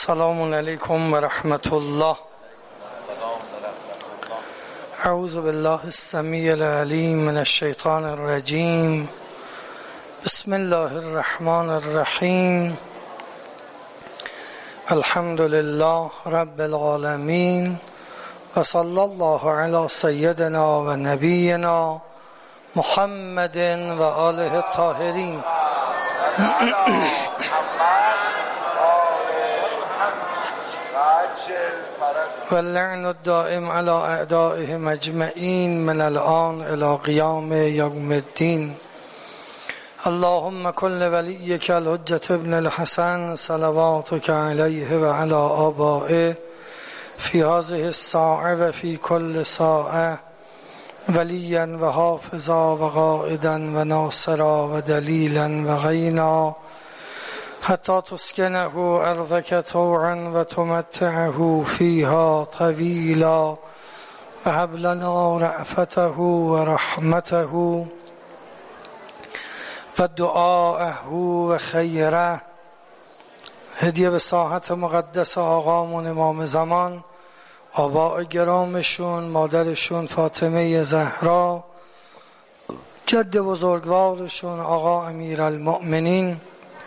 السلام علیکم و رحمت الله. اعوذ بالله السمیع العلیم من الشیطان الرجیم. بسم الله الرحمن الرحیم. الحمد لله رب العالمین و صلی الله علی سیدنا و نبینا محمد و آله الطاهرین. واللعن الدائم على اعدائهم اجمعین من الآن الى قیام یوم الدین. اللهم کن لولیک الحجة ابن الحسن صلواتک علیه و علی آبائه فی هذه الساعة و فی کل ساعة ولیا و حافظا و قائدا و ناصرا و دلیلا و غینا حتی تسکنه ارضک طوعا و تمتعه فیها طویلا و هب لنا رأفته و رحمته و دعاءه و خیره. هدیه به ساحت مقدس آقامون امام زمان، آباء گرامشون، مادرشون فاطمه زهرا، جد بزرگوارشون آقا امیرالمؤمنین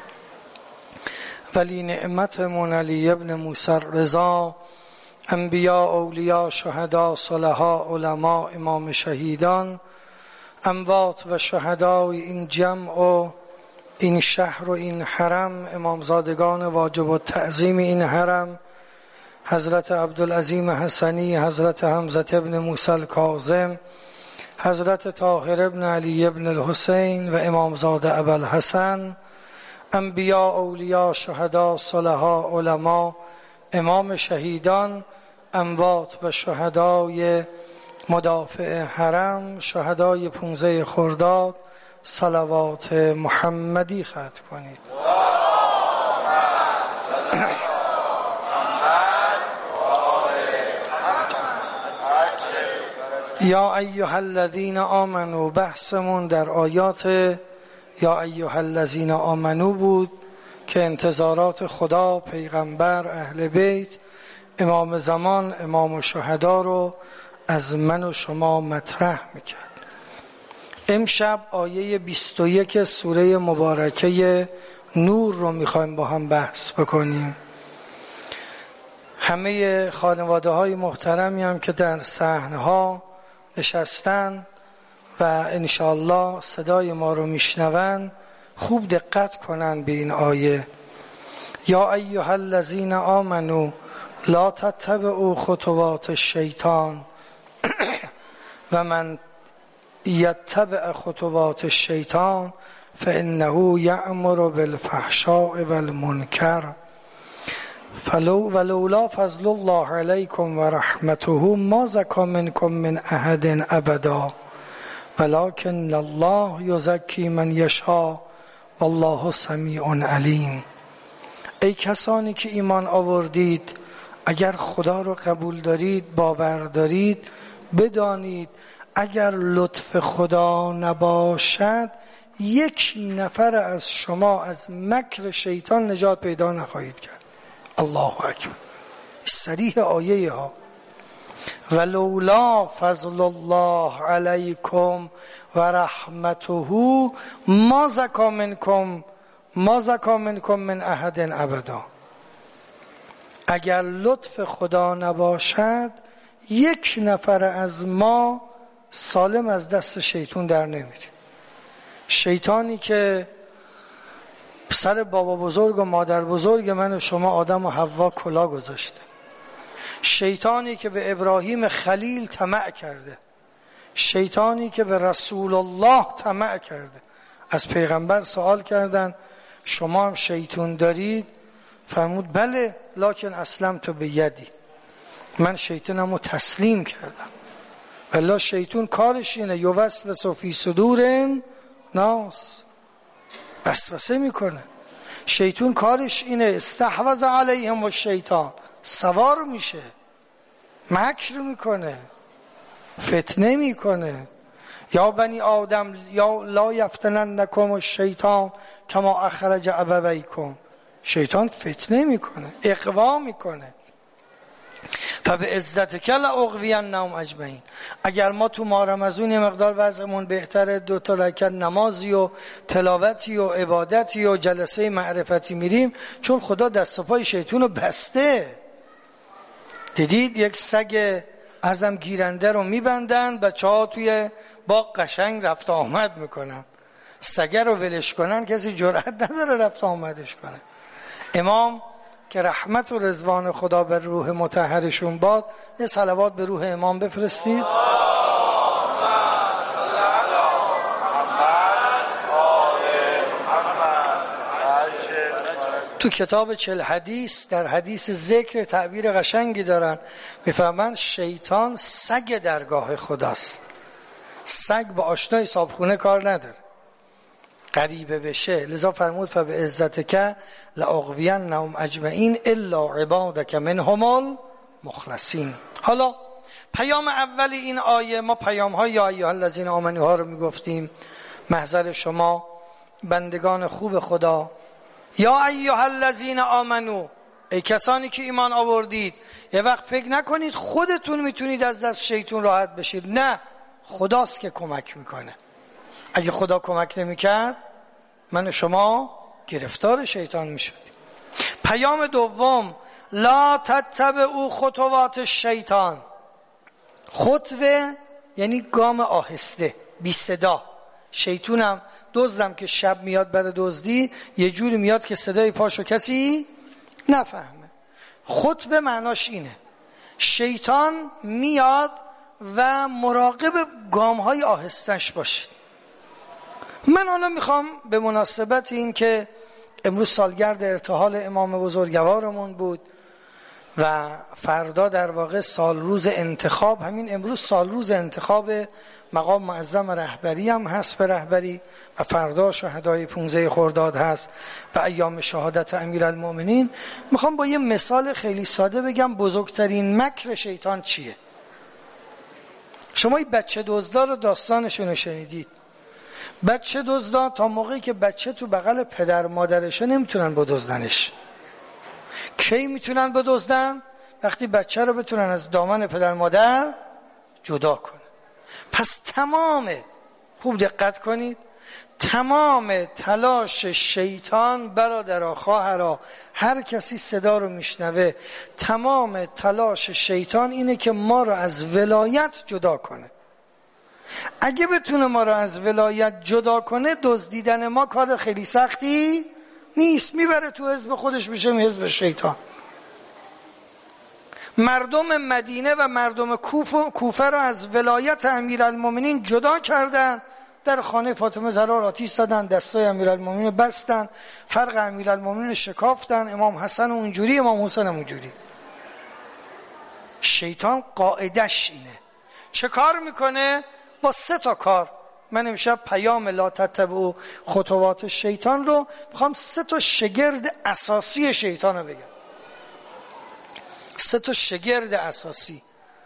ولی نعمتمون علی ابن موسی رضا، انبیاء، اولیاء، شهدا، صلحاء، علما، امام شهیدان، اموات و شهدای این جمع و این شهر و این حرم، امامزادگان واجب التعظیم این حرم، حضرت عبدالعظیم حسنی، حضرت حمزه ابن موسی الکاظم، حضرت طاهر ابن علی ابن الحسین و امامزاده ابوالحسن، انبیاء، اولیاء، شهدا، صلحاء، علما، امام شهیدان، اموات و شهدای مدافع حرم، شهدای 15 خرداد، صلوات محمدی ختم کنید. یا ایها الذین آمنوا، بحثمون در آیات یا ایها الذین آمنوا بود که انتظارات خدا، پیغمبر، اهل بیت، امام زمان، امام شهدا رو از من و شما مطرح میکرد. امشب آیه 21 سوره مبارکه نور رو میخوایم با هم بحث بکنیم. همه خانواده های محترمی هم که در صحنها نشستن و انشاءالله صدای ما رو میشنون خوب دقت کنن به این آیه. یا ایها الذین آمنوا لا تتبعوا خطوات الشیطان و من یتبع خطوات الشیطان فانه یأمر بالفحشاء والمنکر ولولا فضل الله علیکم و رحمته ما زکی منکم من احد ابدا ولکن الله یزکی من یشاء والله سمیع علیم. ای کسانی که ایمان آوردید، اگر خدا رو قبول دارید، باور دارید، بدانید اگر لطف خدا نباشد یک نفر از شما از مکر شیطان نجات پیدا نخواهید کرد. الله اکبر. صریح آیه ها. ولولا فضل الله علیکم و رحمته ما زکی منکم من احد ابدا. اگر لطف خدا نباشد یک نفر از ما سالم از دست شیطان در نمیره. شیطانی که سر بابا بزرگ و مادر بزرگ من و شما آدم و حوا کلا گذاشته، شیطانی که به ابراهیم خلیل طمع کرده، شیطانی که به رسول الله طمع کرده. از پیغمبر سوال کردن شما هم شیطان دارید؟ فرمود بله لکن اسلمت بیدی، من شیطانمو تسلیم کردم. والله شیطان کارش اینه یوسوس فی صدور ناس، وسوسه میکنه. شیطان کارش اینه استحوذ علیهم و شیطان، سوار میشه، مکر میکنه، فتنه میکنه. یا بنی آدم یا لا یفتننکم الشیطان کما اخرج ابویکم، شیطان فتنه میکنه، اغوا میکنه. فبعزتک لاغوینهم اجمعین. اگر ما تو ماه رمضان یه مقدار وضعمون بهتره، 2 رکعت نمازی و تلاوتی و عبادتی و جلسه معرفتی میریم، چون خدا دست و پای شیطون رو بسته. دیدید یک سگ ازم گیرنده رو میبندن، بچه‌ها توی باغ قشنگ رفت آمد میکنن. سگه رو ولش کنن کسی جرأت نداره رفت آمدش کنه. امام که رحمت و رضوان خدا بر روح مطهرشون باد، یه صلوات به روح امام بفرستید. تو کتاب 40 حدیث در حدیث ذکر تعبیر قشنگی دارن، میفهمن شیطان سگ درگاه خداست. سگ با آشنای صابخونه کار نداره، غریبه بشه. لذا فرمود فبعزتک لاغوینهم اجمعین الا عبادک منهم المخلصین. حالا پیام اولی این آیه، ما پیام های یا ایها الذین آمنوا ها رو میگفتیم، محضر شما بندگان خوب خدا. یا ایها الذین آمنو، ای کسانی که ایمان آوردید. یه وقت فکر نکنید خودتون میتونید از دست شیطان راحت بشید، نه، خداست که کمک میکنه. اگه خدا کمک نمیکرد من و شما گرفتار شیطان میشدیم. پیام دوم، لا تتبعوا خطوات الشیطان. خطوه یعنی گام آهسته، بی صدا. شیطونم دزدم که شب میاد برای دزدی، یه جوری میاد که صدای پاشو کسی نفهمه. خطوه معناش اینه، شیطان میاد و مراقب گام‌های آهسته‌اش باشید. من حالا میخوام به مناسبت این که امروز سالگرد ارتحال امام بزرگوارمون بود و فردا در واقع سالروز انتخاب، همین امروز سالروز انتخاب مقام معظم رهبری هم هست به رهبری، و فردا شهدای 15 خرداد هست و ایام شهادت امیرالمومنین. میخوام با یه مثال خیلی ساده بگم بزرگترین مکر شیطان چیه. شما این بچه دزدا رو داستانشون رو شنیدید. بچه دزدا تا موقعی که بچه تو بغل پدر مادرشه نمیتونن بدزدنش. کی میتونن بدزدن؟ وقتی بچه رو بتونن از دامن پدر مادر جدا کنن. پس خوب دقت کنید، تمام تلاش شیطان، برادرها، خواهرها، هر کسی صدا رو میشنوه، تمام تلاش شیطان اینه که ما رو از ولایت جدا کنه. اگه بتونه ما رو از ولایت جدا کنه، دزدیدن ما کار خیلی سختی نیست، میبره تو حزب خودش، میشه حزب شیطان. مردم مدینه و مردم کوفه رو از ولایت امیرالمومنین جدا کردن، در خانه فاطمه زهرا آتش زدن، دستای امیرالمومنین بستن، فرق امیرالمومنین شکافتن، امام حسن اونجوری، امام حسین اونجوری. شیطان قاعدش اینه. چه کار میکنه؟ با 3 کار. من امشب پیام لا تتبعوا خطوات شیطان رو میخوام 3 شگرد اساسی شیطان رو بگم. 3 شگرد اساسی.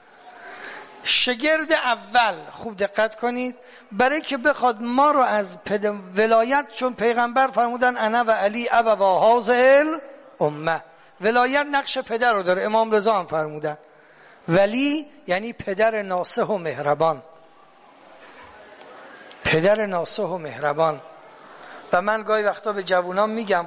شگرد اول، خوب دقت کنید، برای که بخواد ما رو از ولایت، چون پیغمبر فرمودن انا و علی ابوا هذه الامه، ولایت نقش پدر رو داره. امام رضا هم فرمودن ولی یعنی پدر ناصح و مهربان، پدر ناصح و مهربان. و من گاهی وقتا به جوانان میگم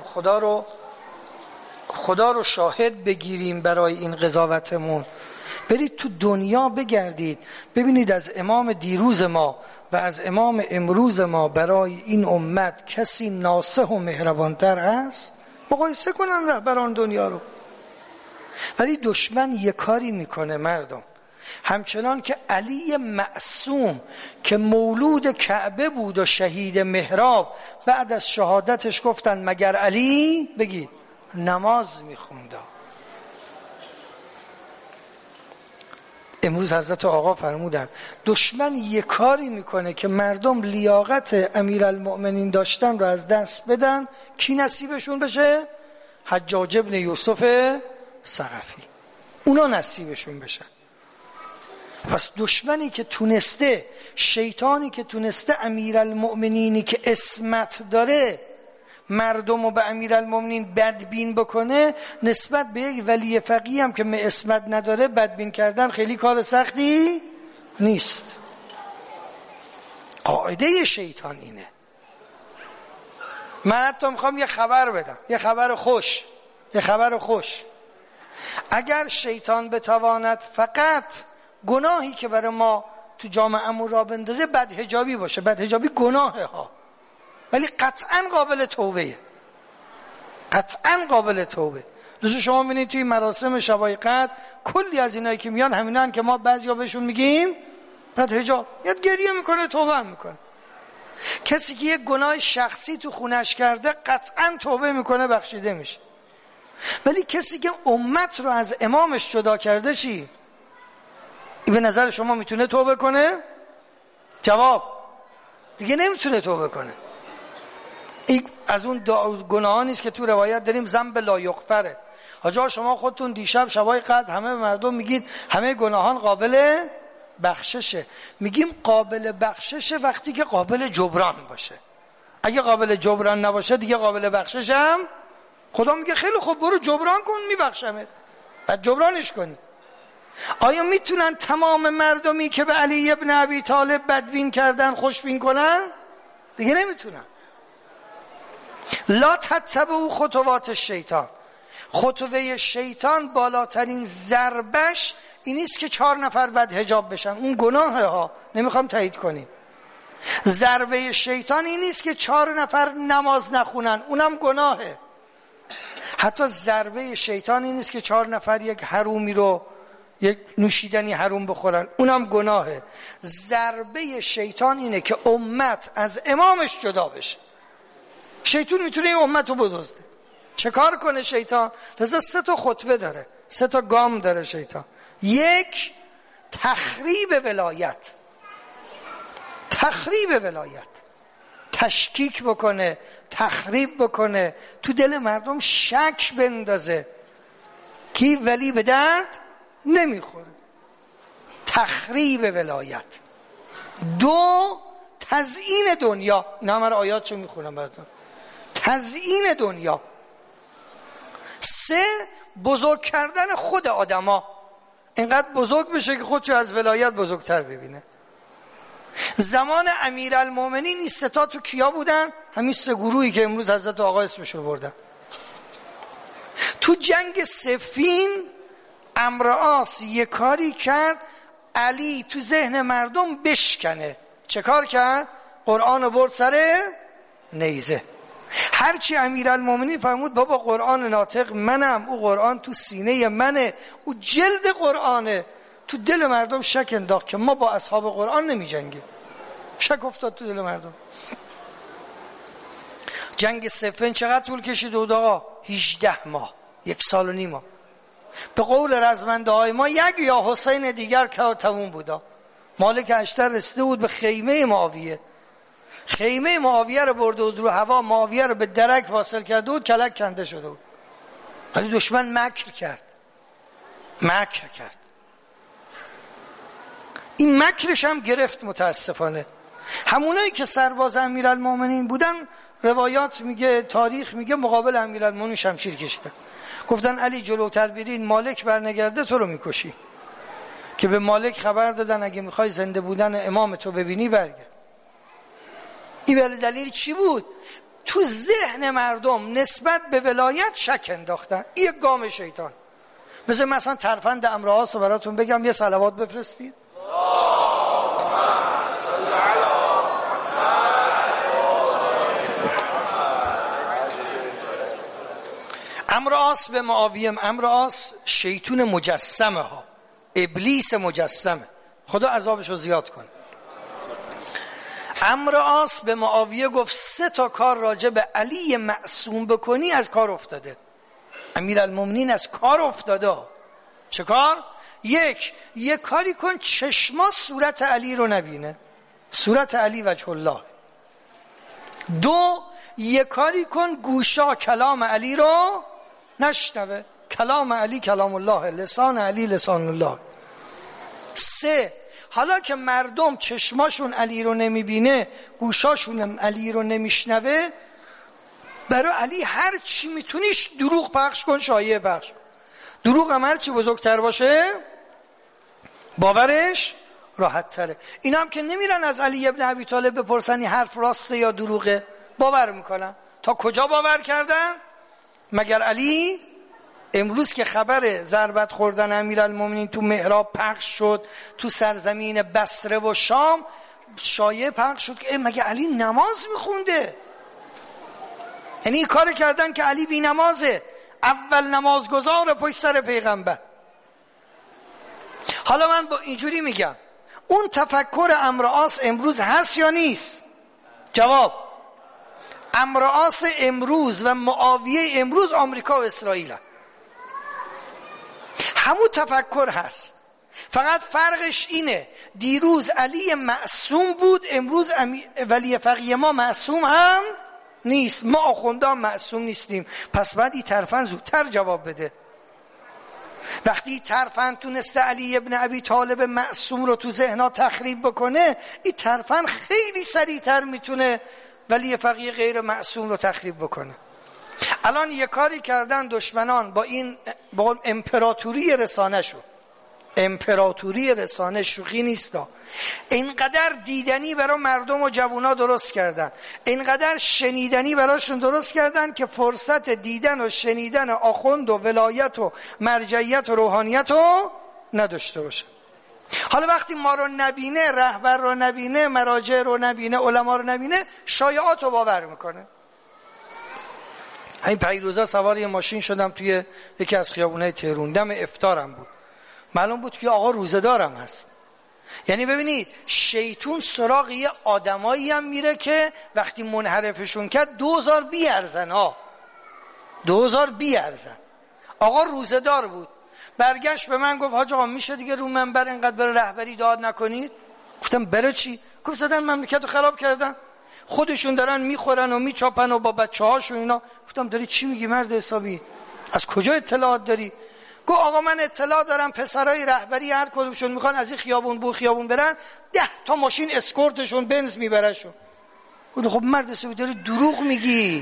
خدا رو شاهد بگیریم برای این قضاوتمون. برید تو دنیا بگردید، ببینید از امام دیروز ما و از امام امروز ما برای این امت کسی ناصح و مهربانتر هست؟ مقایسه کنن رهبران دنیا رو. ولی دشمن یه کاری میکنه مردم، همچنان که علی معصوم که مولود کعبه بود و شهید محراب، بعد از شهادتش گفتن مگر علی؟ بگید نماز میخونده. امروز حضرت آقا فرمودن دشمن یه کاری میکنه که مردم لیاقت امیرالمؤمنین داشتن رو از دست بدن. کی نصیبشون بشه؟ حجاج ابن یوسف ثقفی، اونا نصیبشون بشن. پس دشمنی که تونسته، شیطانی که تونسته امیرالمؤمنینی که اسمت داره مردم رو به امیرالمومنین بدبین بکنه، نسبت به یک ولی فقیه هم که عصمت نداره بدبین کردن خیلی کار سختی نیست. قاعده شیطان اینه. من حتی میخوام یه خبر بدم، یه خبر خوش. اگر شیطان بتواند فقط گناهی که برای ما تو جامعه‌مون را بندازه بدحجابی باشه، بدحجابی گناهه ها، ولی قطعاً قابل توبه. دوستو شما ببینید توی مراسم شبای قدر کلی از اینایی که میان همینان که ما بعضیا بهشون میگیم بدحجاب، یاد گریه میکنه، توبه میکنه. کسی که یک گناه شخصی تو خونش کرده قطعاً توبه میکنه، بخشیده میشه. ولی کسی که امت رو از امامش جدا کرده چی؟ این به نظر شما میتونه توبه کنه؟ جواب دیگه نمیتونه توبه کنه. این از اون گناهانی است که تو روایت داریم ذنب لا یغفره. حاجا شما خودتون دیشب شبای قدر همه مردم میگید همه گناهان قابل بخششه. میگیم قابل بخششه وقتی که قابل جبران باشه. اگه قابل جبران نباشه دیگه قابل بخشش هم خدا میگه خیلی خوب برو جبران کن، میبخشمت. بعد جبرانش کنی. آیا میتونن تمام مردمی که به علی ابن ابی طالب بدبین کردن خوشبین کنن؟ دیگه نمیتونن. لا تتبعوا خطوات الشیطان. خطوه شیطان بالاترین ضربش این نیست که 4 نفر بدحجاب بشن، اون گناهه ها، نمیخوام تایید کنیم. ضربه شیطان این نیست که 4 نفر نماز نخونن، اونم گناهه. حتی ضربه شیطان این نیست که 4 نفر یک حرومی رو، یک نوشیدنی حروم بخورن، اونم گناهه. ضربه شیطان اینه که امت از امامش جدا بشه. شیطان میتونه این امت رو بدزده. چه کار کنه شیطان؟ لذا 3 تا خطوه داره، 3 تا گام داره شیطان. 1 تخریب ولایت، تشکیک بکنه، تخریب بکنه، تو دل مردم شک بندازه کی ولی به درد نمیخوره. تخریب ولایت. 2 تزیین دنیا. این همه آیات چه میخونم براتون. تزیین دنیا. 3 بزرگ کردن خود آدما، اینقدر بزرگ بشه که خودشو از ولایت بزرگتر ببینه. زمان امیرالمومنین این 3 تا تو کیا بودن؟ همین 3 گروهی که امروز حضرت آقا اسمشو بردن. تو جنگ صفین عمرو عاص یک کاری کرد علی تو ذهن مردم بشکنه. چه کار کرد؟ قرآن برد سر نیزه. هرچی امیرالمومنین فرمود بابا قرآن ناطق منم، او قرآن تو سینه منه، او جلد قرآنه، تو دل مردم شک انداخت که ما با اصحاب قرآن نمی جنگیم. شک افتاد تو دل مردم. جنگ صفین چقدر طول کشید آقا؟ 18 ماه، 1.5 سال. به قول رزمنده های ما یک یا حسین دیگر کار تموم بودا. مالک اشتر رسیده بود به خیمه معاویه، خیمه معاویه رو برده بود رو هوا، معاویه رو به درک واصل کرده بود، کلک کنده شده بود. ولی دشمن مکر کرد. این مکرش هم گرفت متاسفانه. همونایی که سرباز امیرالمومنین بودن، روایات میگه، تاریخ میگه مقابل امیرالمومنین شمشیر کشیدن. گفتن علی جلوتر برین، مالک برنگرده تو رو میکشی. که به مالک خبر دادن اگه میخوای زنده بودن امام تو ببینی برگرد. این به دلیل چی بود؟ تو ذهن مردم نسبت به ولایت شک انداختن. این یک گام شیطان. مثلا ترفند عمرو عاص رو براتون بگم، یه صلوات بفرستید. عمرو عاص به معاویه، عمرو عاص شیطون مجسمه ها، ابلیس مجسمه، خدا عذابشو زیاد کنه. عمرو عاص به معاویه گفت 3 تا کار راجع به علی معصوم بکنی از کار افتاده. امیرالمومنین از کار افتاده. چه کار؟ 1 کاری کن چشما صورت علی رو نبینه، صورت علی وجه الله. 2 کاری کن گوشا کلام علی رو نشنوه، کلام علی کلام الله، لسان علی لسان الله. 3 حالا که مردم چشماشون علی رو نمیبینه، گوشاشون علی رو نمیشنوه، برای علی هر چی میتونیش دروغ پخش کن، شایعه پخش. دروغ هم هر چی بزرگتر باشه باورش راحت تره. اینا هم که نمیرن از علی ابن ابی طالب بپرسن این حرف راسته یا دروغه، باور میکنن. تا کجا باور کردن؟ مگر علی امروز که خبر ضربت خوردن امیرالمومنین تو محراب پخش شد، تو سرزمین بصره و شام شایعه پخش شد که مگه علی نماز میخونده؟ یعنی این کار کردن که علی بی نمازه، اول نمازگزار پشت سر پیغمبر. حالا من با اینجوری میگم، اون تفکر عمرو عاص امروز هست یا نیست؟ جواب: عمرو عاص امروز و معاویه امروز آمریکا و اسرائیل هم. همون تفکر هست، فقط فرقش اینه دیروز علی معصوم بود، امروز ولی فقیه ما معصوم هم نیست. ما آخوندان معصوم نیستیم. پس بعد این ترفند زودتر جواب بده. وقتی ترفند تونسته علی ابن ابی طالب معصوم رو تو ذهنها تخریب بکنه، این ترفند خیلی سریعتر میتونه ولی فقیه غیر معصوم رو تخریب بکنه. الان یه کاری کردن دشمنان با این امپراتوری رسانه شو. امپراتوری رسانه شوخی نیستا. اینقدر دیدنی برای مردم و جوونا درست کردن، اینقدر شنیدنی براشون درست کردن که فرصت دیدن و شنیدن آخوند و ولایت و مرجعیت و روحانیت رو نداشته باشه. حالا وقتی ما رو نبینه، رهبر رو نبینه، مراجع رو نبینه، علما رو نبینه، شایعات رو باور میکنه. این پیروزا سوار یه ماشین شدم توی یکی از خیابونای تهران، دم افطارم بود. معلوم بود که آقا روزه‌دارم هست. یعنی ببینید شیطون سراغ یه آدمایی هم میره که وقتی منحرفشون کرد 2000 بیارزن ها، 2000 بیارزن. آقا روزه‌دار بود، برگشت به من گفت حاج آقا میشه دیگه رو منبر اینقدر برای رهبری داد نکنید؟ گفتم برای چی؟ گفت زدن مملکت رو خراب کردن، خودشون دارن میخورن و میچاپن و با بچه‌هاشون اینا. گفتم داری چی میگی مرد حسابی؟ از کجا اطلاعات داری؟ گفت آقا من اطلاع دارم پسرای رهبری هر کدومشون میخوان از این خیابون بو خیابون برن 10 تا ماشین اسکورتشون بنز میبرشون. گفت خب مرد حسابی داری دروغ میگی،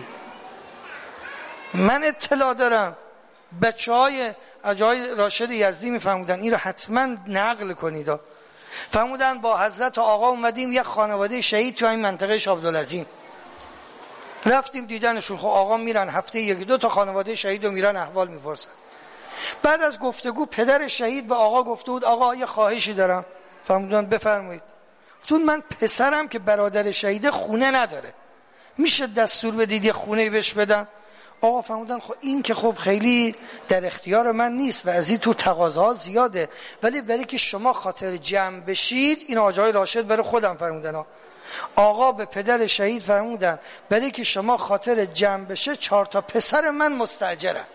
من اطلاع دارم. بچهای اجای راشد یزدی میفهمودن، این رو حتما نقل کنید. فهمودن با حضرت آقا اومدیم یک خانواده شهید تو این منطقه شاه عبدالعظیم، رفتیم دیدنشون. خب آقا میرن هفته 1-2 تا خانواده شهید رو میرن احوال میپرسن. بعد از گفتگو پدر شهید به آقا گفته بود آقا یه خواهشی دارم. فهمودن بفرمایید. گفتون من پسرم که برادر شهید خونه نداره، میشه دستور بدید یه خونه بهش بدم؟ آقا فهمودن خب این که خب خیلی در اختیار من نیست و از این تو تقاضاها زیاده، ولی برای که شما خاطر جمع بشید، این آجای راشد برای خودم فرمودن. آقا به پدر شهید فرمودن برای که شما خاطر جمع بشه 4 تا پسر من مستاجرن،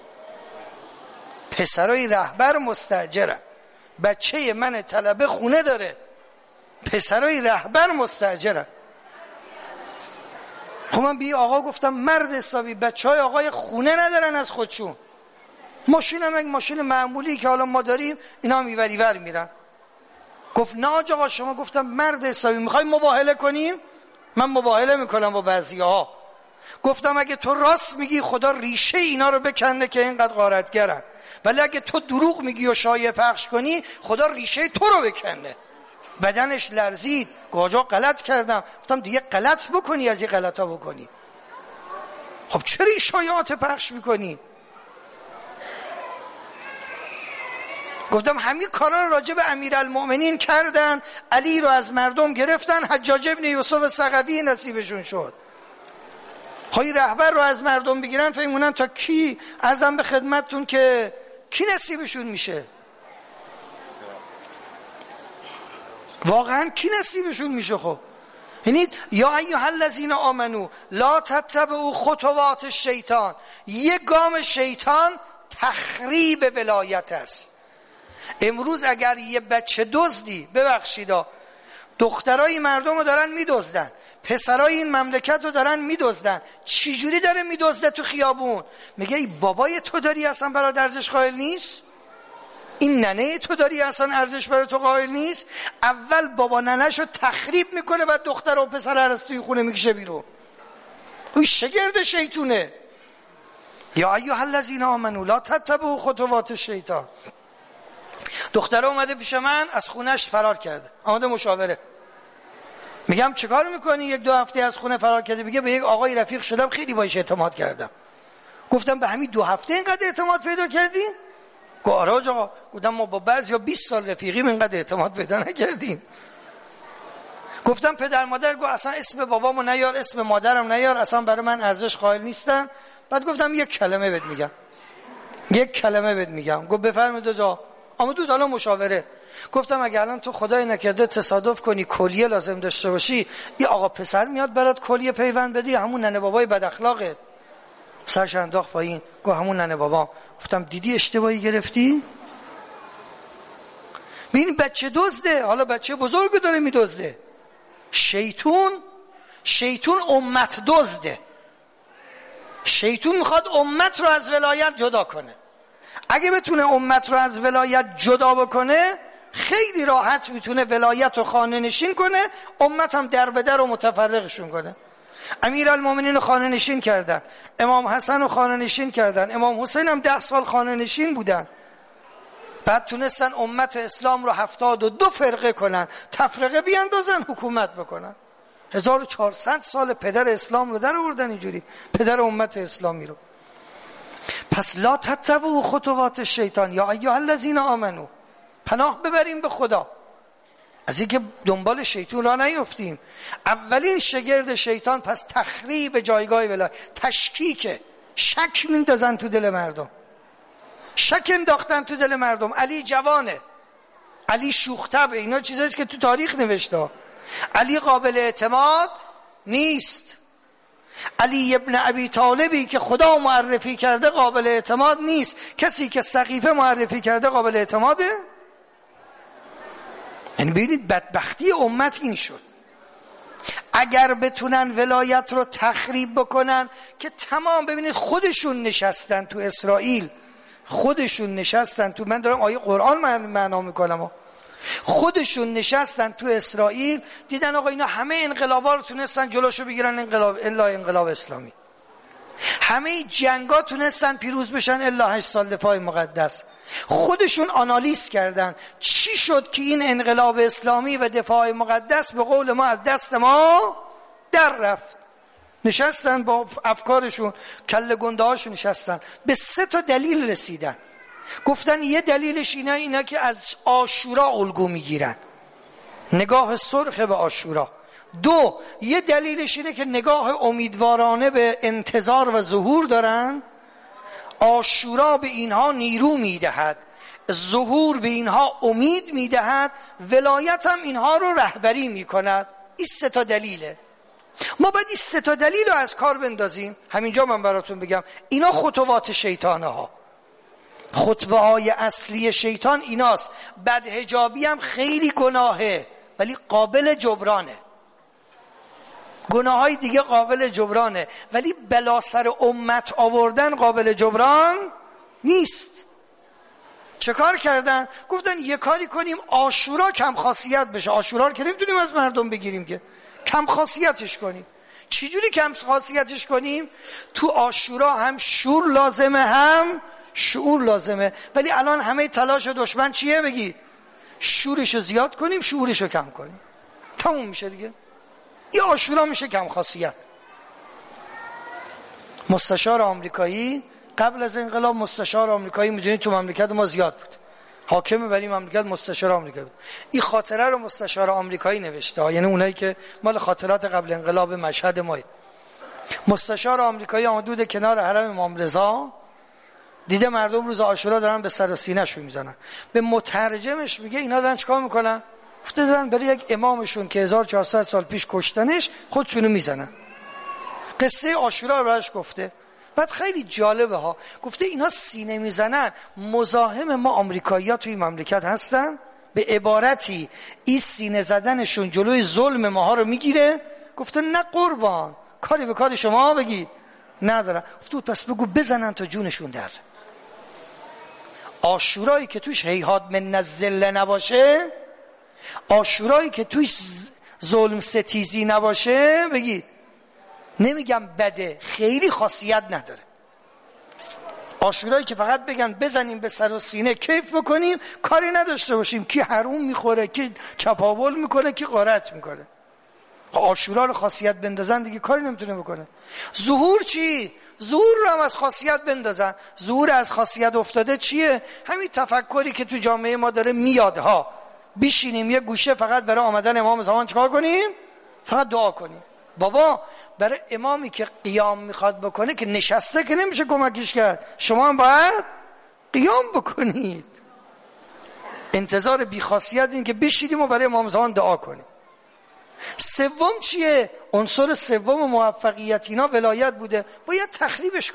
پسرای رهبر مستاجرن، بچه من طلبه خونه داره، پسرای رهبر مستاجرن. خب من بی آقا گفتم مرد حسابی بچهای آقای خونه ندارن از خودشون، ماشین هم یک ماشین معمولی که حالا ما داریم اینا میوری ور میرن. گفت نه آقا شما. گفتم مرد حسابی میخوای مباهله کنیم؟ من مباهله میکنم با بعضی‌ها. گفتم اگه تو راست میگی خدا ریشه اینا رو بکنه که اینقدر غارتگرن، ولی اگه تو دروغ میگی و شایعه پخش کنی خدا ریشه تو رو بکنه. بدنش لرزید. گاجا غلط کردم. گفتم دیگه غلط بکنی از این غلطا بکنی. خب چرا این شایعات پخش میکنی؟ گفتم همین کارا رو راجع به امیرالمومنین کردن، علی رو از مردم گرفتن، حجاج ابن یوسف ثقفی نصیبشون شد. خواهی رهبر رو از مردم بگیرن فهمونن تا کی؟ عرضم به خدمتتون که کی نصیبشون میشه؟ واقعا کی نصیبشون میشه؟ خب یعنی یا ایها الذین آمنو لا تتبعوا خطوات الشیطان، یک گام شیطان تخریب ولایت است. امروز اگر یه بچه دزدی، ببخشیدا، دخترای مردم رو دارن میدزدن، پسرای این مملکت رو دارن میدزدن، چی جوری داره میدزده تو خیابون؟ میگه ای بابای تو داری اصلا برات ارزش قائل نیست؟ این ننه تو داری اصلا ارزش برای تو قائل نیست؟ اول بابا ننه‌شو تخریب میکنه، بعد دختر و پسر هر از توی خونه میکشه بیرون. این شگرد شیطونه. یا ایها الذین آمنوا لا تتبعوا خطوات الشیطان. دختره اومده پیش من، از خونش فرار کرده، آمده مشاوره. میگم چیکار میکنی؟ 1-2 هفته از خونه فرار کرده. میگه به یک آقای رفیق شدم، خیلی باهاش اعتماد کردم. گفتم به همین 2 هفته اینقدر اعتماد پیدا کردی؟ گفت آره آقا. گفتم ما با بعضیا 20 سال رفیقیم، اینقدر اعتماد پیدا نکردیم. گفتم پدر مادر؟ گفت اصلا اسم بابامو نیار، اسم مادرم نیار، اصلا برای من ارزش قائل نیستن. بعد گفتم یک کلمه بهت میگم. گفت بفرمایید آقا. آمدود حالا مشاوره. گفتم اگه الان تو خدای نکرده تصادف کنی کلیه لازم داشته باشی، یه آقا پسر میاد برات کلیه پیوند بدی، همون ننه بابای بد اخلاقه. سرش انداخت پایین، گفت همون ننه بابا. گفتم دیدی اشتباهی گرفتی؟ ببین بچه دزده، حالا بچه بزرگو داره میدزده. شیطون امت دزده. شیطون میخواد امت رو از ولایت جدا کنه. اگه بتونه امت رو از ولایت جدا بکنه، خیلی راحت میتونه ولایت رو خانه نشین کنه، امت هم در به در و متفرقشون کنه. امیرالمومنین رو خانه نشین کردن، امام حسن رو خانه نشین کردن، امام حسین هم 10 سال خانه نشین بودن. بعد تونستن امت اسلام رو 72 فرقه کنن، تفرقه بیاندازن، حکومت بکنن. 1400 سال پدر اسلام رو در آوردن اینجوری، پدر امت اسلامی رو. پس لا تتبعوا خطوات الشیطان یا ایها الذین آمنوا، پناه ببریم به خدا از اینکه دنبال شیطان را نیفتیم. اولین شگرد شیطان پس تخریب جایگاه ولایت، تشکیک، شک میندازن تو دل مردم. شک انداختن تو دل مردم. علی جوانه، علی شوخ طبعه، اینا چیزاییست که تو تاریخ نوشته. علی قابل اعتماد نیست. علی ابن ابی طالبی که خدا معرفی کرده قابل اعتماد نیست. کسی که سقیفه معرفی کرده قابل اعتماده؟ یعنی ببینید بدبختی امت این شد. اگر بتونن ولایت رو تخریب بکنن که تمام، ببینید خودشون نشستن تو اسرائیل، خودشون نشستن تو، من دارم آیه قرآن معنا میکنم، خودشون نشستن تو اسرائیل، دیدن آقا اینا همه انقلابا رو تونستن جلوشو بگیرن، انقلاب اسلامی. همه جنگا تونستن پیروز بشن الا 8 سال دفاع مقدس. خودشون آنالیز کردن چی شد که این انقلاب اسلامی و دفاع مقدس به قول ما از دست ما در رفت. نشستن با افکارشون، کله گنده هاشون نشستن، به 3 دلیل رسیدن. گفتن یه دلیلش اینا که از عاشورا الگو میگیرن، نگاه سرخ به عاشورا. 2 یه دلیلش اینه که نگاه امیدوارانه به انتظار و ظهور دارن. عاشورا به اینها نیرو میدهد، ظهور به اینها امید میدهد، ولایت هم اینها رو رهبری میکند. این 3 دلیله. ما باید این 3 دلیل رو از کار بندازیم. همینجا من براتون بگم اینا خطوات شیطانه ها. خطوه های اصلی شیطان ایناست. بدحجابی هم خیلی گناهه ولی قابل جبرانه. گناه های دیگه قابل جبرانه ولی بلا سر امت آوردن قابل جبران نیست. چه کار کردن؟ گفتن یه کاری کنیم عاشورا کم خاصیت بشه. عاشورا رو که نمیتونیم از مردم بگیریم که، کم خاصیتش کنیم. چجوری کم خاصیتش کنیم؟ تو عاشورا هم شور لازمه هم شعور لازمه، ولی الان همه تلاش دشمن چیه؟ بگی شورشو زیاد کنیم، شعورشو کم کنیم، تموم میشه دیگه. این عاشورا میشه کم خاصیت. مستشار آمریکایی قبل از انقلاب، مستشار آمریکایی میدونید تو مملکت ما زیاد بود، حاکم بر این مملکت مستشار آمریکایی بود. این خاطره رو مستشار آمریکایی نوشته، یعنی اونایی که مال خاطرات قبل انقلاب مشهد ما. مستشار آمریکایی آمده کنار حرم امام رضا، دیده مردم روز عاشورا دارن به سر و سینه شون میزنن. به مترجمش میگه اینا دارن چیکار میکنن؟ گفته دارن برای یک امامشون که 1400 سال پیش کشتنش خودشونو میزنن. قصه عاشورا رو براش گفته. بعد خیلی جالبه ها، گفته اینا سینه میزنن، مزاحم ما آمریکایی‌ها توی مملکت هستن، به عبارتی این سینه زدنشون جلوی ظلم ماها رو میگیره. گفته نه قربان، کاری به کار شما بگید ندارن. گفته پس بگو بزنن تا جونشون در. عاشورایی که توش هیهات من الذل نباشه، عاشورایی که توش ظلم ستیزی نباشه، بگید نمیگم بده، خیلی خاصیت نداره. عاشورایی که فقط بگن بزنیم به سر و سینه کیف بکنیم، کاری نداشته باشیم کی حروم میخوره، کی چپاول میکنه، کی غارت میکنه. عاشورا رو خاصیت بندازن دیگه کاری نمیتونه بکنه. ظهور چی؟ ظهور رو هم از خاصیت بندازن. ظهور از خاصیت افتاده چیه؟ همین تفکری که تو جامعه ما داره میاد ها. بیشینیم یه گوشه فقط برای آمدن امام زمان چکار کنیم؟ فقط دعا کنیم. بابا برای امامی که قیام میخواد بکنه که نشسته که نمیشه کمکش کرد، شما هم باید قیام بکنید. انتظار بیخاصیت این که بشیدیم و برای امام زمان دعا کنیم. سوم چیه؟ عنصر سوم موفقیت اینا ولایت بوده. باید تخریبش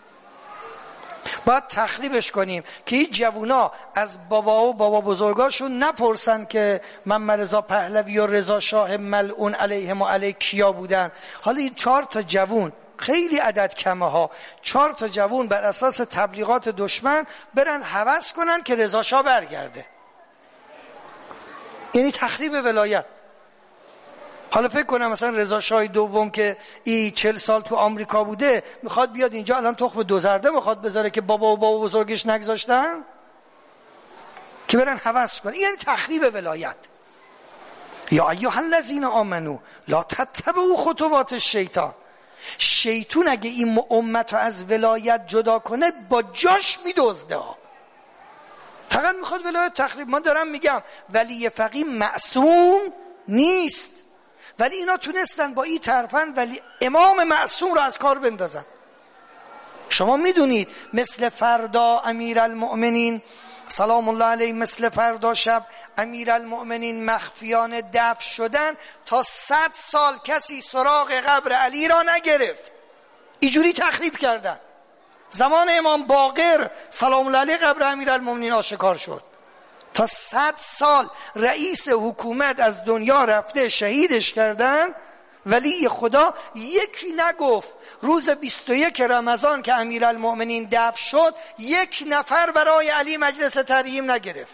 کنیم که این جوونا از بابا بزرگاشون نپرسن که محمد رضا پهلوی و رضا شاه ملعون علیهم و علیه کیا بودن. حالا این 4 تا جوون، خیلی عدد کمه ها، 4 تا جوون بر اساس تبلیغات دشمن برن هوس کنن که رضا شاه برگرده. یعنی تخریب ولایت. حالا فکر کنم مثلا رضا شاه دوم که 40 سال تو آمریکا بوده میخواد بیاد اینجا الان تخم دوزرده میخواد بذاره که بابا بزرگش نگذاشتن که برن هوس کنن. یعنی تخریب ولایت. یا ایها الذین آمنو لا تتبعوا خطوات الشیطان. شیطان اگه این امت رو از ولایت جدا کنه با جاش میدزده ها. فقط میخواد ولایت تخریب. من دارم میگم ولی فقیه معصوم نیست، ولی اینا تونستن با این طرفن ولی امام معصوم رو از کار بندازن. شما میدونید مثل فردا امیرالمؤمنین سلام الله علیه، مثل فردا شب امیرالمؤمنین مخفیانه دفن شدن تا 100 سال کسی سراغ قبر علی را نگرفت. اینجوری تخریب کردن. زمان امام باقر سلام الله علیه قبر امیرالمؤمنین آشکار شد. تا 100 سال رئیس حکومت از دنیا رفته، شهیدش کردن، ولی خدا یکی نگفت روز 21 رمضان که امیرالمؤمنین دفن شد 1 نفر برای علی مجلس ترحیم نگرفت.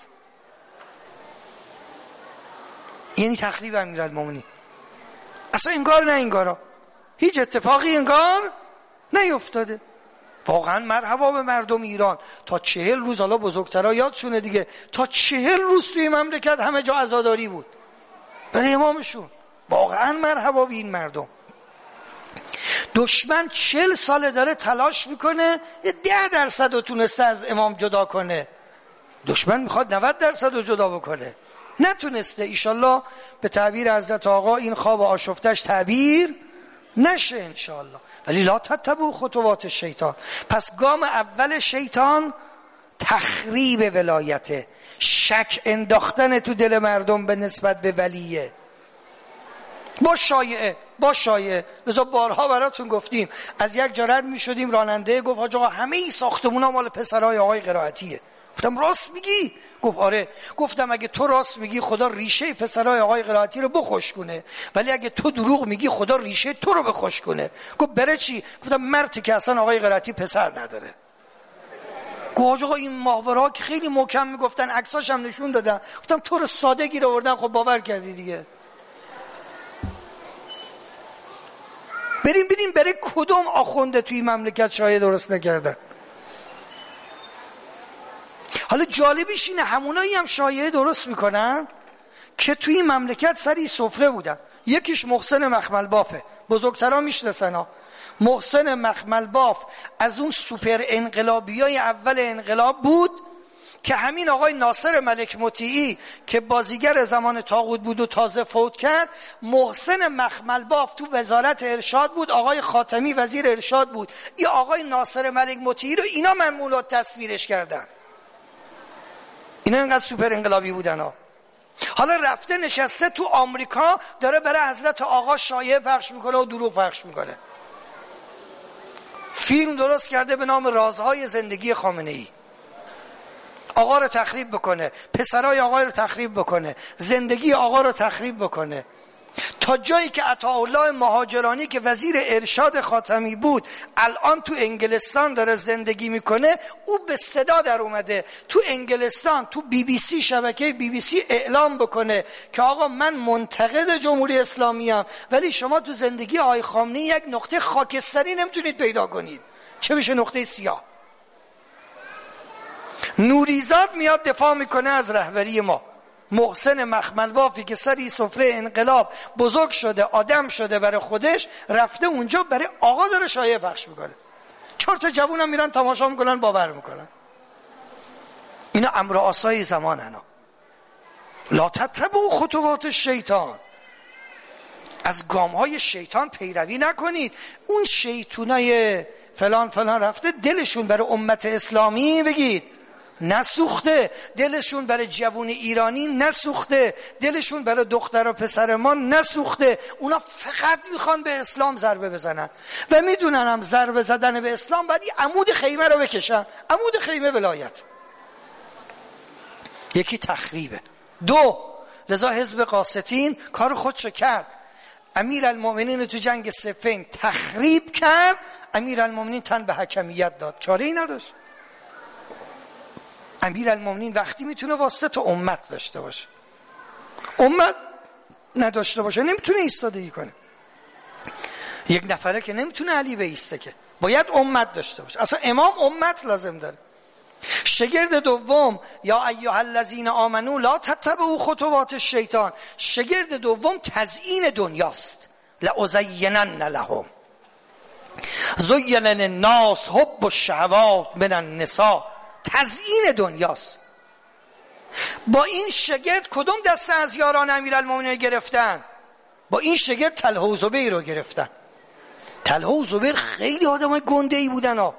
یعنی تخریب امیرالمؤمنین. اصلا انگار نه انگارا هیچ اتفاقی انگار نیفتاده. واقعا مرحبا به مردم ایران. تا 40 روز، حالا بزرگترها یادشونه دیگه، تا 40 روز توی مملکت همه جا عزاداری بود برای امامشون. واقعا مرحبا به این مردم. دشمن 40 ساله داره تلاش میکنه 10% رو تونسته از امام جدا کنه. دشمن میخواد 90% رو جدا بکنه، نتونسته. ایشالله به تعبیر حضرت آقا این خواب آشفتش تعبیر نشه انشالله. ولی لا تتبعوا خطوات الشیطان. پس گام اول شیطان تخریب ولایته، شک انداختن تو دل مردم به نسبت به ولیه. با شایعه. لذا بارها براتون گفتیم از یک جا رد می شدیم، راننده گفت حاج آقا همه این ساختمونا مال پسرای آقای قرائتیه. گفتم راست میگی؟ گفت آره. گفتم اگه تو راست میگی خدا ریشه پسرای آقای قرائتی رو بخوش کنه، ولی اگه تو دروغ میگی خدا ریشه تو رو بخوش کنه. گفت بره چی؟ گفتم مردی که اصلا آقای قرائتی پسر نداره. گفت حاج آقا این ماهواره‌ها که خیلی محکم میگفتن، عکساش هم نشون دادن. گفتم تو رو ساده گیر آوردن، خب باور کردی دیگه. بریم ببینیم برای کدوم آخونده توی مملکت شایعه درست نکردن. حالا جالبیش اینه همونایی هم شایعه درست میکنن که توی مملکت سری سفره بودن. یکیش محسن مخملبافه، بزرگترا میشناسن ها. محسن مخملباف از اون سوپر انقلابیای اول انقلاب بود که همین آقای ناصر ملک مطیعی که بازیگر زمان طاغوت بود و تازه فوت کرد، محسن مخملباف تو وزارت ارشاد بود، آقای خاتمی وزیر ارشاد بود. این آقای ناصر ملک مطیعی رو اینا ممنوعات تصویرش کردن. اینا اینقدر سوپر انقلابی بودن ها. حالا رفته نشسته تو آمریکا داره برای حضرت آقا شایعه پخش میکنه و دروغ پخش میکنه. فیلم درست کرده به نام رازهای زندگی خامنه‌ای. آقا رو تخریب بکنه، پسرای آقا رو تخریب بکنه، زندگی آقا رو تخریب بکنه، تا جایی که عطاالله مهاجرانی که وزیر ارشاد خاتمی بود الان تو انگلستان داره زندگی میکنه. او به صدا در اومده تو انگلستان، تو BBC، شبکه BBC اعلام بکنه که آقا من منتقد جمهوری اسلامی ام، ولی شما تو زندگی آقای خامنه‌ای یک نقطه خاکستری نمیتونید پیدا کنید، چه بشه نقطه سیاه. نوریزاد میاد دفاع میکنه از رهبری ما. محسن مخملبافی که سری سفره انقلاب بزرگ شده، آدم شده برای خودش، رفته اونجا برای آقا داره شایعه پخش میکنه. 4 تا جوونم میرن تماشا میکنن، باور میکنن. اینا امر آسای زمانن. لا تتبعوا خطوات شیطان، از گامهای شیطان پیروی نکنید. اون شیطونای فلان فلان رفته دلشون برای امت اسلامی بگید نسوخته، دلشون برای جوون ایرانی نسوخته، دلشون برای دختر و پسر ما نسوخته. اونا فقط میخوان به اسلام ضربه بزنن و میدونن هم ضربه زدن به اسلام بعد عمود خیمه رو بکشن. عمود خیمه ولایت. یکی تخریبه. 2 لذا حزب قاسطین کار خودشو کرد. امیرالمومنین تو جنگ صفین تخریب کرد، امیرالمومنین تن به حکمیت داد، چاره ای نداشت. امیرالمومنین وقتی میتونه واسطه تو امت داشته باشه، امت نداشته باشه نمیتونه ایستادگی کنه. یک نفره که نمیتونه علی بیسته، که باید امت داشته باشه. اصلا امام امت لازم داره. شگرد دوم یا ایها الذین آمنو لا تتبعوا خطوات الشیطان. شگرد دوم تزیین دنیاست. لأزینن لهم زین للناس حب الشهوات من النساء. تزیین دنیاست. با این شگرد کدوم دسته از یاران امیرالمومنین گرفتن؟ با این شگرد طلحه و زبیر رو گرفتن. طلحه و زبیر خیلی آدمای گنده‌ای بودن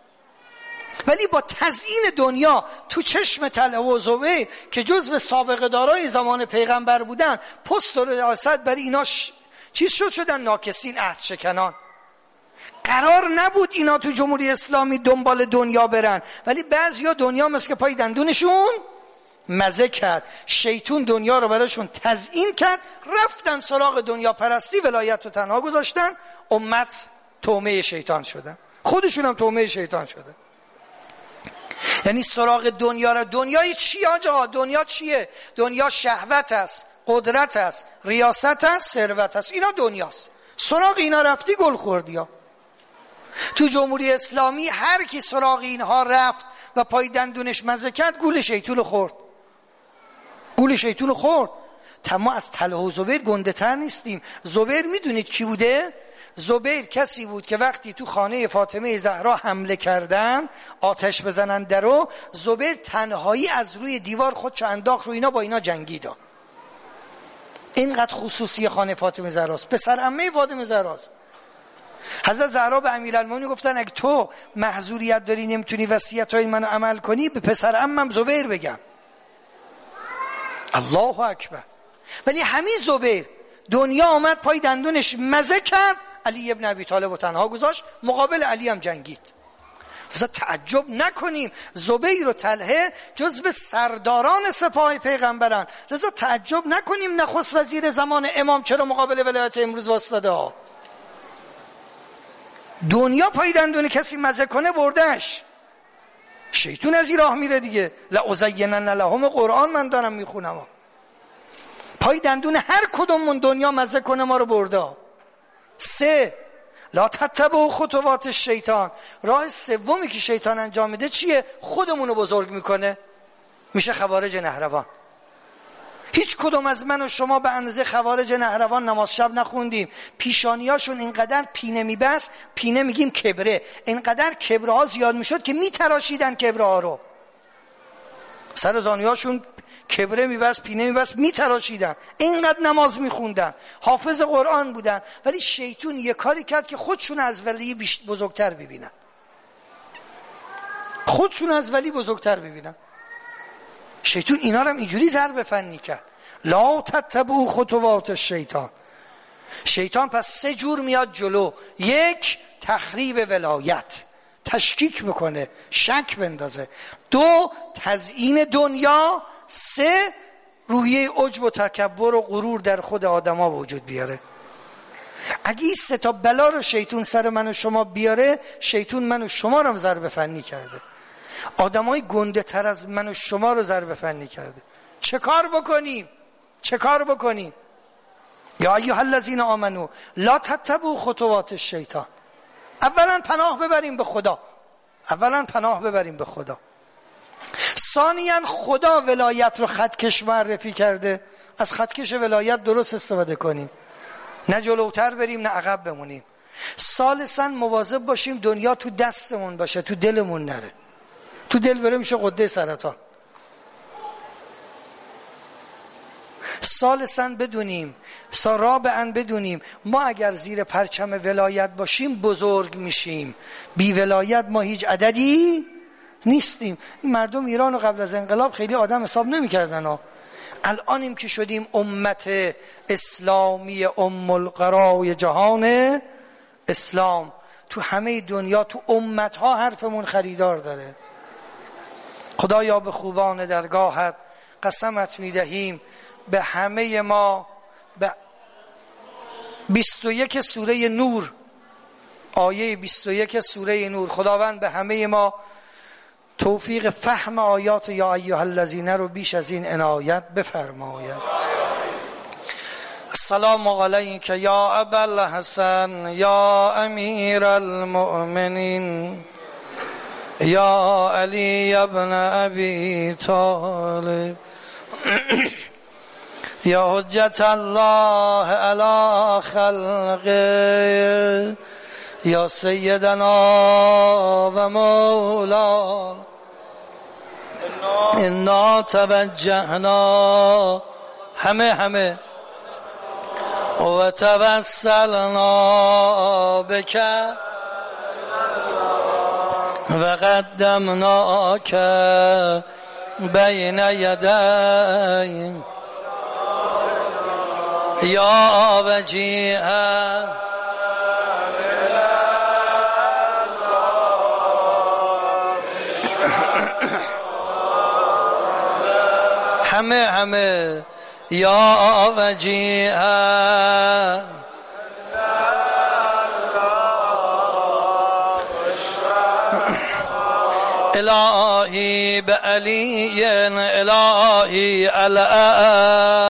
ولی با تزیین دنیا تو چشم طلحه و زبیر که جزو سابقه دارای زمان پیغمبر بودن، پست و ریاست برای اینا چیز شدن ناکسین، عهد شکنان. قرار نبود اینا تو جمهوری اسلامی دنبال دنیا برن، ولی بعضیا دنیا مثل که پای دندونشون مزه کرد. شیطون دنیا رو براشون تزیین کرد، رفتن سراغ دنیا پرستی، ولایت رو تنها گذاشتن. امت تومه شیطان شدن، خودشون هم تومه شیطان شدن. یعنی سراغ دنیا را. دنیای چی آجا؟ دنیا چیه؟ دنیا شهوت است، قدرت است، ریاست است، ثروت است. اینا دنیاست. سراغ اینا رفتی گل خوردی ها. تو جمهوری اسلامی هر کی سراغ اینها رفت و پای دندونش مزه کرد گول شیطون خورد. گول شیطون خورد. ما از طلحه و زبیر گنده تر نیستیم. زبیر میدونید کی بوده؟ زبیر کسی بود که وقتی تو خانه فاطمه زهرا حمله کردن، آتش بزنن درو، زبیر تنهایی از روی دیوار خودشو انداخت رو اینا، با اینا جنگید. اینقدر خصوصی خانه فاطمه زهراست. پسر عمه فاطمه زهراست. حضرت زهرا به امیرالمومنین گفتن اگه تو محظوریت داری نمیتونی وصیت‌های منو عمل کنی، به پسر عمم زبیر بگم. الله اکبر. ولی همین زبیر دنیا آمد پای دندونش مزه کرد، علی ابن ابی طالب رو تنها گذاشت، مقابل علی هم جنگید. لذا تعجب نکنیم زبیر و طلحه جزو سرداران سپاه پیغمبرن. لذا تعجب نکنیم نخست وزیر زمان امام چرا مقابل ولایت امروز واسطاده. دنیا پای دندون کسی مزه کنه بردش. شیطون از این راه میره دیگه. لأزینن لهم قرآن من دارم میخونم. پای دندون هر کدومون دنیا مزه کنه ما رو برده. 3 لا تتبعوا خطوات الشیطان. راه سومی که شیطان انجام میده چیه؟ خودمونو بزرگ میکنه، میشه خوارج نهروان. هیچ کدوم از من و شما به اندازه خوارج نهروان نماز شب نخوندیم. پیشانیاشون اینقدر پینه میبست، پینه میگیم کبره، اینقدر کبره ها زیاد میشد که میتراشیدن کبره ها رو. سر زانویاشون کبره میبست، پینه میبست، میتراشیدن. اینقدر نماز میخوندن، حافظ قرآن بودن. ولی شیطون یه کاری کرد که خودشون از ولی بزرگتر ببینن. خودشون از ولی بزرگتر ببینن. شیطون اینا رو هم اینجوری ضرب فنی کرد. لا تتبعوا خطوات الشیطان. شیطان پس 3 جور میاد جلو. 1 تخریب ولایت، تشکیک بکنه، شک بندازه. 2 تزیین دنیا. 3 روحیه عجب و تکبر و غرور در خود آدما وجود بیاره. اگه این 3 تا بلا رو شیطون سر من و شما بیاره، شیطون من و شما رو ضرب فنی کرده. آدمای گنده تر از من و شما رو ضرب فنی کرده. چه کار بکنیم؟ چه کار بکنیم؟ یا ایها الذین آمنو لا تتبعوا خطوات الشیطان. اولا پناه ببریم به خدا. اولا پناه ببریم به خدا. ثانیاً خدا ولایت رو خطکش معرفی کرده، از خطکش ولایت درست استفاده کنیم، نه جلوتر بریم نه عقب بمونیم. ثالثاً مواظب باشیم دنیا تو دستمون باشه، تو دلمون نره. تو دل بره میشه غده سرطان. ثالثاً بدونیم، رابعاً بدونیم ما اگر زیر پرچم ولایت باشیم بزرگ میشیم، بی ولایت ما هیچ عددی نیستیم. این مردم ایران رو قبل از انقلاب خیلی آدم حساب نمی‌کردن ها. الانیم که شدیم امت اسلامی ام القرای جهان اسلام. تو همه دنیا تو امتها حرفمون خریدار داره. خدایا به خوبان درگاهت قسمت میدهیم به همه ما، به 21 سوره نور، آیه 21 سوره نور، خداوند به همه ما توفیق فهم آیات یا ایها الذین رو بیش از این عنایت بفرماید. السلام علیک یا ابا الحسن یا امیر المؤمنین یا علی ابن ابی طالب یا حجت الله علی خلقه یا سیدنا و مولانا انا توجهنا همه و توسلنا بک و قدمناک بین یدی یا وجیه همه یا وجیه الهی بعلی الهی علی